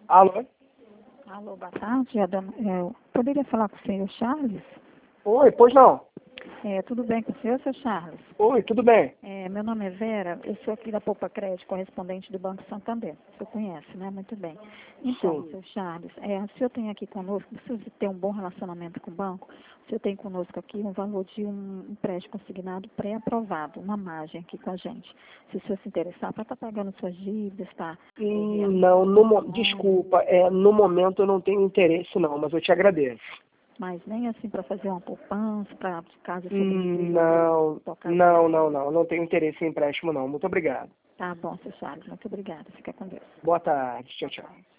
Alô? Alô, boa tarde. Eu poderia falar com o senhor Charles? Oi, pois não. Tudo bem com o senhor, seu Charles? Oi, tudo bem? Meu nome é Vera, eu sou aqui da Poupa Crédito, correspondente do Banco Santander. O senhor conhece, né? Muito bem. Então, Sim. seu Charles, o senhor tem aqui conosco, precisa ter um bom relacionamento com o banco, o senhor tem conosco aqui um valor de um empréstimo consignado pré-aprovado, uma margem aqui com a gente. Se o senhor se interessar, para estar pagando suas dívidas, tá? Não, desculpa, no momento eu não tenho interesse não, mas eu te agradeço. Mas nem assim para fazer uma poupança, para caso Não tenho interesse em empréstimo não. Muito obrigado. Tá bom, seu Charles, muito obrigada. Fica com Deus. Boa tarde, tchau, tchau.